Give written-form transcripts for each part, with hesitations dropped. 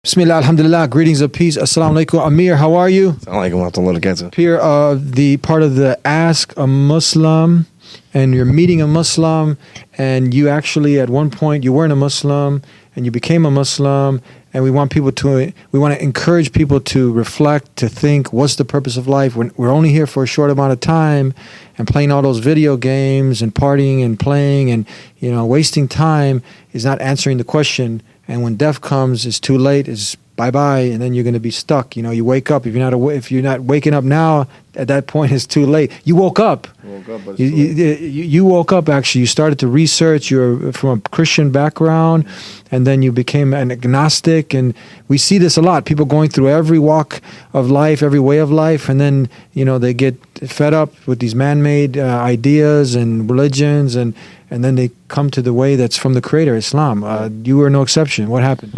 Bismillah, alhamdulillah, greetings of peace. Assalamu alaikum. Amir, how are you? Here, the part of the Ask a Muslim, and you're meeting a Muslim, and you actually, at one point, you weren't a Muslim, and you became a Muslim, and we want to encourage people to reflect, to think, what's the purpose of life? We're only here for a short amount of time, and playing all those video games, and partying, and playing, and, wasting time is not answering the question. And when death comes, it's too late. It's bye-bye, and then you're going to be stuck. You wake up. If you're not waking up now, at that point, it's too late. You woke up. You woke up, actually. You started to research. You're from a Christian background, and then you became an agnostic. And we see this a lot. People going through every walk of life, every way of life, and then, they get fed up with these man-made ideas and religions, and then they come to the way that's from the Creator, Islam. You were no exception. What happened?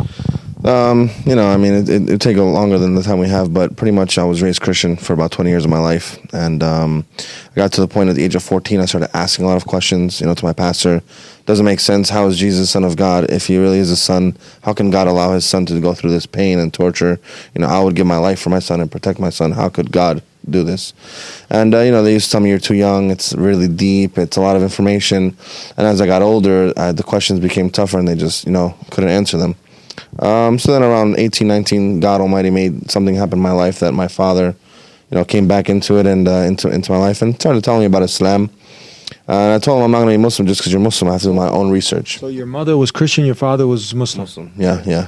It'd take longer than the time we have, but pretty much I was raised Christian for about 20 years of my life. And I got to the point at the age of 14, I started asking a lot of questions, to my pastor. Doesn't make sense. How is Jesus Son of God? If he really is a son, how can God allow his son to go through this pain and torture? I would give my life for my son and protect my son. How could God do this? And, they used to tell me, you're too young. It's really deep. It's a lot of information. And as I got older, the questions became tougher, and they just, couldn't answer them. So then around 18, 19, God Almighty made something happen in my life that my father, came back into it and into my life and started telling me about Islam. And I told him I'm not going to be Muslim just because you're Muslim. I have to do my own research. So your mother was Christian, your father was Muslim? Yeah.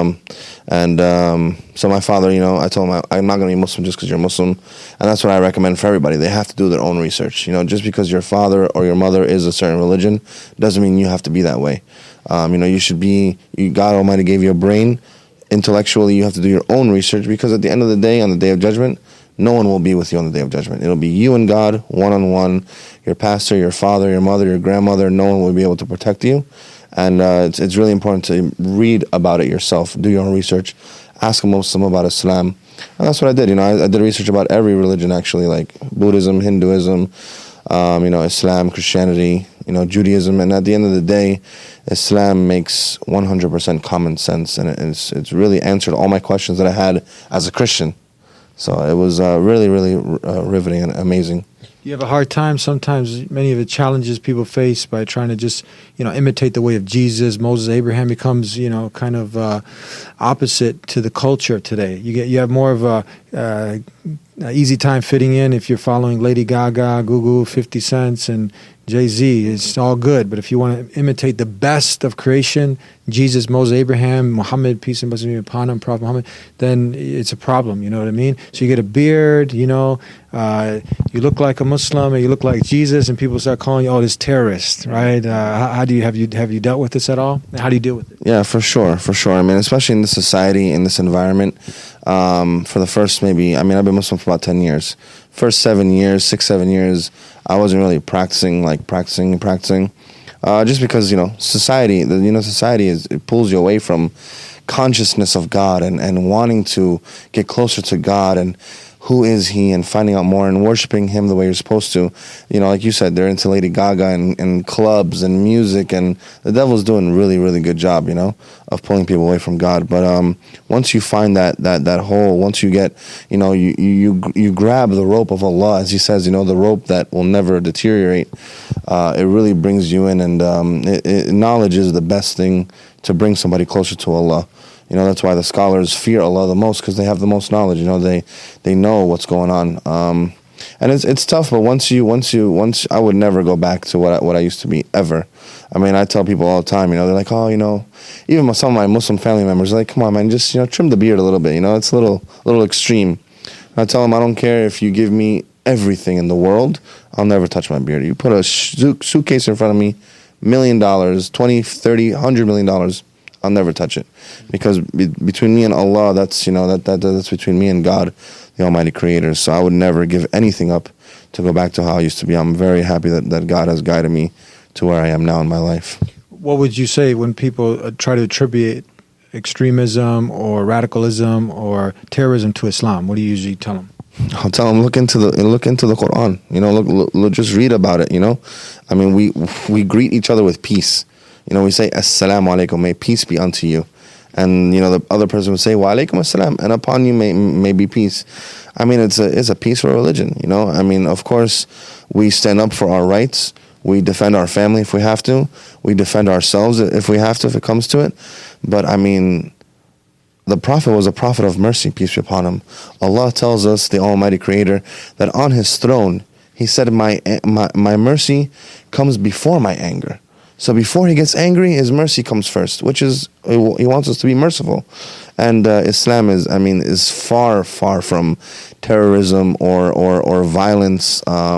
So my father, I told him I'm not going to be Muslim just because you're Muslim. And that's what I recommend for everybody. They have to do their own research. Just because your father or your mother is a certain religion doesn't mean you have to be that way. You should be, God Almighty gave you a brain. Intellectually, you have to do your own research, because at the end of the day, on the Day of Judgment, no one will be with you on the Day of Judgment. It'll be you and God, one-on-one. Your pastor, your father, your mother, your grandmother, no one will be able to protect you. And it's really important to read about it yourself, do your own research, ask a Muslim about Islam. And that's what I did. I did research about every religion, actually, like Buddhism, Hinduism, Islam, Christianity, Judaism. And at the end of the day, Islam makes 100% common sense, and it's really answered all my questions that I had as a Christian. So it was really, really riveting and amazing. You have a hard time sometimes, many of the challenges people face by trying to just, imitate the way of Jesus, Moses, Abraham becomes, kind of opposite to the culture today. You have more of a easy time fitting in if you're following Lady Gaga, Gugu, 50 Cent, and Jay-Z. It's all good. But if you want to imitate the best of creation, Jesus, Moses, Abraham, Muhammad, peace and blessings be upon him, Prophet Muhammad, then it's a problem. You know what I mean? So you get a beard, you look like a Muslim, and you look like Jesus, and people start calling you, this terrorist, right? Have you dealt with this at all? How do you deal with it? Yeah, for sure. Especially in this society, in this environment, for the first I've been Muslim for about 10 years. First 7 years, 7 years, I wasn't really practicing, just because, society, it pulls you away from consciousness of God and wanting to get closer to God and who is he, and finding out more and worshiping him the way you're supposed to. Like you said, they're into Lady Gaga and clubs and music, and the devil's doing a really, really good job, of pulling people away from God. But once you find that hole, once you get, you grab the rope of Allah, as he says, the rope that will never deteriorate, it really brings you in, and knowledge is the best thing to bring somebody closer to Allah. That's why the scholars fear Allah the most, because they have the most knowledge. They know what's going on. And it's tough, but once I would never go back to what I used to be, ever. I tell people all the time, they're like, even some of my Muslim family members are like, come on, man, just, trim the beard a little bit, it's a little extreme. I tell them, I don't care if you give me everything in the world, I'll never touch my beard. You put a suitcase in front of me, $1 million, 20, 30, $100 million, I'll never touch it, because between me and Allah, that's that's between me and God, the Almighty Creator. So I would never give anything up to go back to how I used to be. I'm very happy that God has guided me to where I am now in my life. What would you say when people try to attribute extremism or radicalism or terrorism to Islam? What do you usually tell them? I'll tell them, look into the Quran. Look, just read about it. We greet each other with peace. We say, Assalamu alaikum, may peace be unto you. And the other person would say, wa alaikum assalam, and upon you may be peace. I mean, it's a peaceful religion, I mean, of course, we stand up for our rights. We defend our family if we have to. We defend ourselves if we have to, if it comes to it. But I mean, the Prophet was a prophet of mercy, peace be upon him. Allah tells us, the Almighty Creator, that on His throne, He said, my mercy comes before my anger. So before He gets angry, His mercy comes first, which is, He wants us to be merciful. And Islam is far, far from terrorism or violence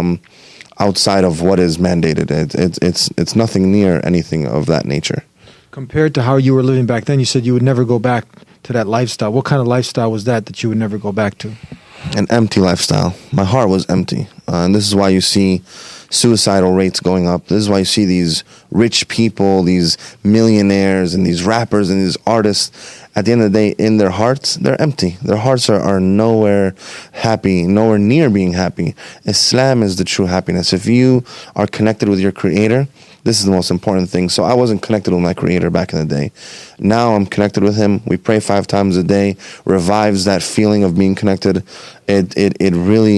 outside of what is mandated. It's nothing near anything of that nature. Compared to how you were living back then, you said you would never go back to that lifestyle. What kind of lifestyle was that you would never go back to? An empty lifestyle. My heart was empty. And this is why you see suicidal rates going up. This is why you see these rich people, these millionaires and these rappers and these artists, at the end of the day, in their hearts, they're empty. Their hearts are nowhere happy, nowhere near being happy. Islam is the true happiness. If you are connected with your Creator, this is the most important thing. So I wasn't connected with my Creator back in the day. Now I'm connected with Him. We pray 5 times a day. Revives that feeling of being connected. It really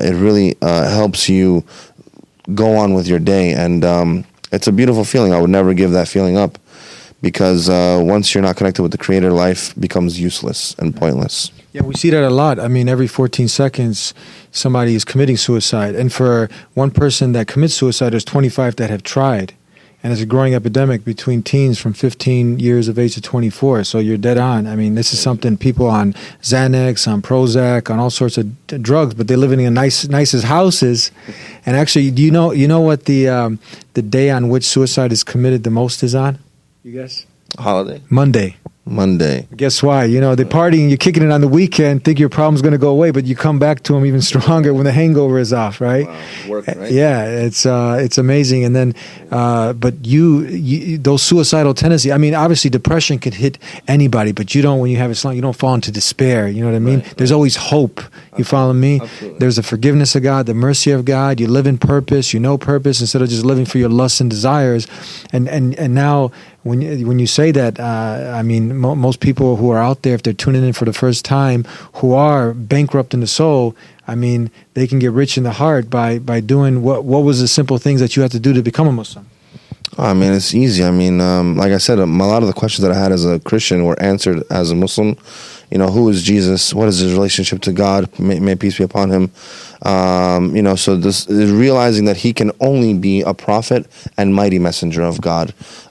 helps you go on with your day, and it's a beautiful feeling. I would never give that feeling up, because once you're not connected with the Creator, life becomes useless and pointless. Yeah, we see that a lot. I mean, every 14 seconds, somebody is committing suicide. And for one person that commits suicide, there's 25 that have tried. And it's a growing epidemic between teens from 15 years of age to 24. So you're dead on. I mean, this is something people on Xanax, on Prozac, on all sorts of drugs, but they're living in nicest houses. And actually, do you know what the day on which suicide is committed the most is on? You guess? Holiday? Monday. Guess why? They're partying, you're kicking it on the weekend, think your problem's going to go away, but you come back to them even stronger when the hangover is off, right? Wow. Work, right? Yeah, it's amazing. And then, but you those suicidal tendencies, I mean, obviously depression could hit anybody, but you don't, when you have Islam, you don't fall into despair. You know what I mean? Right. There's always hope. You follow me? Absolutely. There's the forgiveness of God, the mercy of God. You live in purpose. You know purpose instead of just living for your lusts and desires. And now, when you say that, I mean, most people who are out there, if they're tuning in for the first time, who are bankrupt in the soul, I mean, they can get rich in the heart by doing what was the simple things that you have to do to become a Muslim? I mean, it's easy. I mean, like I said, a lot of the questions that I had as a Christian were answered as a Muslim. Who is Jesus? What is his relationship to God? May peace be upon him. So this is realizing that he can only be a prophet and mighty messenger of God,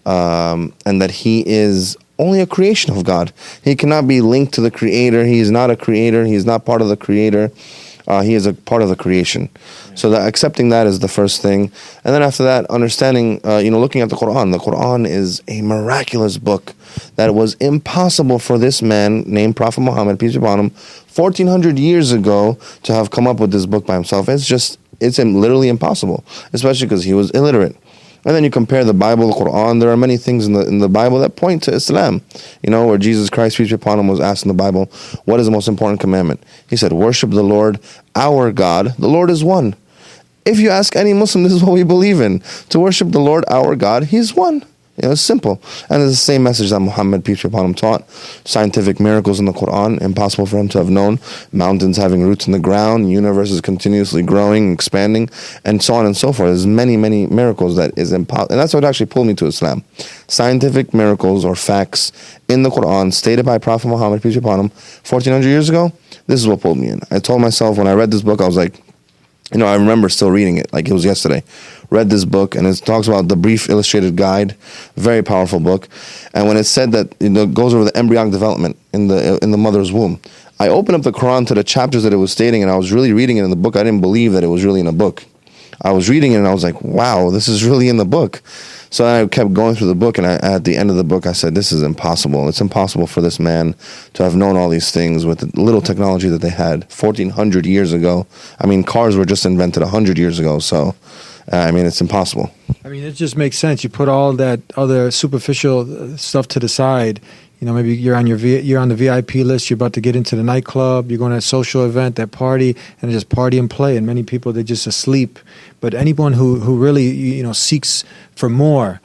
and that he is only a creation of God. He cannot be linked to the Creator. He is not a creator. He is not part of the Creator. He is a part of the creation. So that accepting that is the first thing. And then after that, understanding, looking at the Quran. The Quran is a miraculous book that it was impossible for this man named Prophet Muhammad, peace be upon him, 1400 years ago to have come up with this book by himself. It's literally impossible, especially because he was illiterate. And then you compare the Bible, the Quran. There are many things in the Bible that point to Islam. Where Jesus Christ, peace be upon him, was asked in the Bible, what is the most important commandment? He said, worship the Lord, our God. The Lord is one. If you ask any Muslim, this is what we believe in. To worship the Lord, our God, He's one. It's simple. And it's the same message that Muhammad, peace be upon him, taught. Scientific miracles in the Quran, impossible for him to have known. Mountains having roots in the ground, universes continuously growing, expanding, and so on and so forth. There's many, many miracles that is impossible. And that's what actually pulled me to Islam. Scientific miracles or facts in the Quran stated by Prophet Muhammad, peace be upon him, 1400 years ago. This is what pulled me in. I told myself when I read this book, I was like, I remember still reading it like it was yesterday. Read this book, and it talks about the brief illustrated guide, very powerful book. And when it said that it goes over the embryonic development in the mother's womb, I opened up the Quran to the chapters that it was stating, and I was really reading it in the book. I didn't believe that it was really in a book. I was reading it, and I was like, wow, this is really in the book. So I kept going through the book, and at the end of the book, I said, this is impossible. It's impossible for this man to have known all these things with the little technology that they had 1,400 years ago. I mean, cars were just invented 100 years ago, so, it's impossible. I mean, it just makes sense. You put all that other superficial stuff to the side. Maybe you're on the VIP list, you're about to get into the nightclub, you're going to a social event, that party, and just party and play. And many people, they're just asleep. But anyone who really, seeks for more,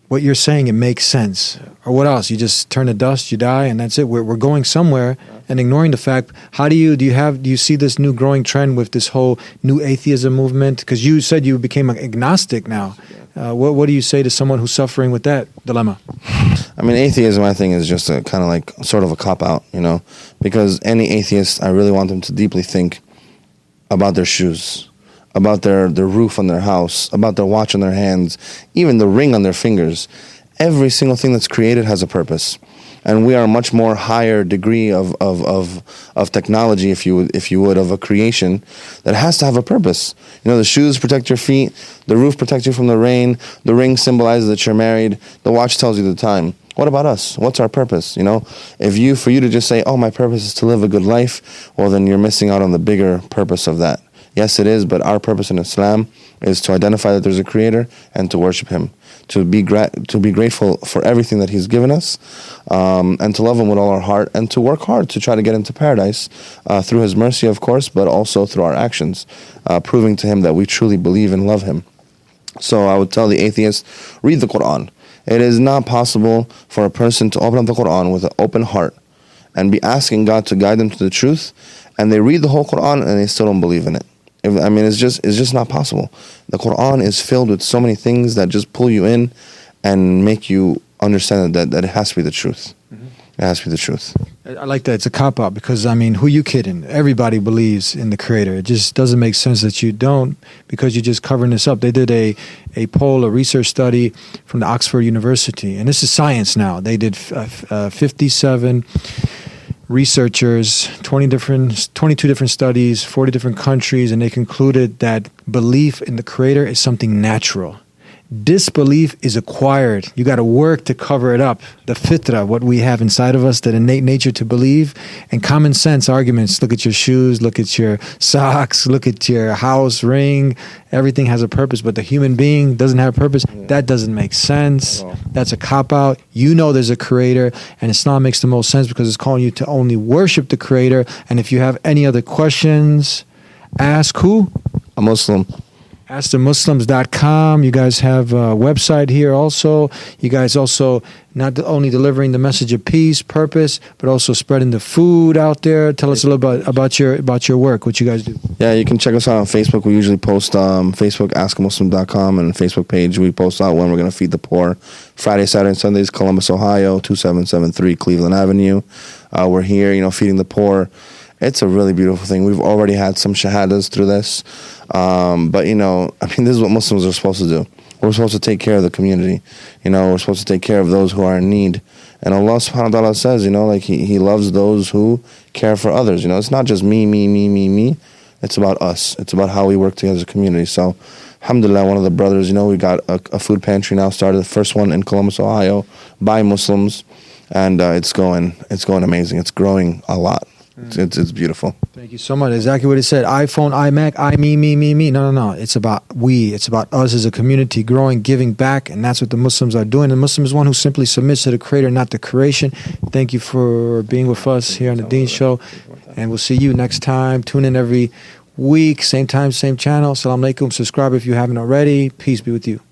what you're saying, it makes sense. Or what else? You just turn to dust, you die, and that's it. We're going somewhere, and ignoring the fact. How do you see this new growing trend with this whole new atheism movement? Because you said you became an agnostic now. What do you say to someone who's suffering with that dilemma? I mean, atheism, I think, is just a kind of like sort of a cop-out, you know, because any atheist, I really want them to deeply think about their shoes, about their roof on their house, about their watch on their hands, even the ring on their fingers. Every single thing that's created has a purpose. And we are a much more higher degree of technology, if you would, of a creation that has to have a purpose. You know, the shoes protect your feet, the roof protects you from the rain, the ring symbolizes that you're married, the watch tells you the time. What about us? What's our purpose? You know, for you to just say, oh, my purpose is to live a good life, well, then you're missing out on the bigger purpose of that. Yes, it is, but our purpose in Islam is to identify that there's a creator and to worship him, to be grateful for everything that he's given us, and to love him with all our heart, and to work hard to try to get into paradise through his mercy, of course, but also through our actions, proving to him that we truly believe and love him. So I would tell the atheist, read the Quran. It is not possible for a person to open up the Quran with an open heart and be asking God to guide them to the truth, and they read the whole Quran and they still don't believe in it. It's just not possible. The Quran is filled with so many things that just pull you in and make you understand that it has to be the truth. Mm-hmm. It has to be the truth. I like that. It's a cop-out because, I mean, who you kidding? Everybody believes in the Creator. It just doesn't make sense that you don't, because you're just covering this up. They did a poll, a research study from the Oxford University, and this is science now. They did 57 researchers, 22 different studies, 40 different countries, and they concluded that belief in the Creator is something natural. Disbelief is acquired. You got to work to cover it up. The fitra, what we have inside of us, that innate nature to believe, and common sense arguments. Look at your shoes, look at your socks, look at your house, ring. Everything has a purpose, but the human being doesn't have a purpose. That doesn't make sense. That's a cop-out. You know there's a Creator, and Islam makes the most sense because it's calling you to only worship the Creator. And if you have any other questions, ask who? A Muslim. AskTheMuslims.com. You guys have a website here also. You guys also not only delivering the message of peace, purpose, but also spreading the food out there. Tell us a little bit about your work, what you guys do. Yeah, you can check us out on Facebook. We usually post Facebook, AskTheMuslim.com, and Facebook page. We post out when we're going to feed the poor. Friday, Saturday, and Sundays, Columbus, Ohio, 2773 Cleveland Avenue. We're here, feeding the poor. It's a really beautiful thing. We've already had some shahadas through this. But, this is what Muslims are supposed to do. We're supposed to take care of the community. We're supposed to take care of those who are in need. And Allah subhanahu wa ta'ala says, He loves those who care for others. It's not just me. It's about us. It's about how we work together as a community. So, alhamdulillah, one of the brothers, we got a food pantry now started, the first one in Columbus, Ohio, by Muslims. And it's going amazing. It's growing a lot. It's beautiful. Thank you so much. Exactly what it said. iPhone, iMac, me. No. It's about we. It's about us as a community growing, giving back, and that's what the Muslims are doing. The Muslim is one who simply submits to the Creator, not the creation. Thank you for being with us here on the Deen Show, and we'll see you next time. Tune in every week, same time, same channel. Assalamu alaikum. Subscribe if you haven't already. Peace be with you.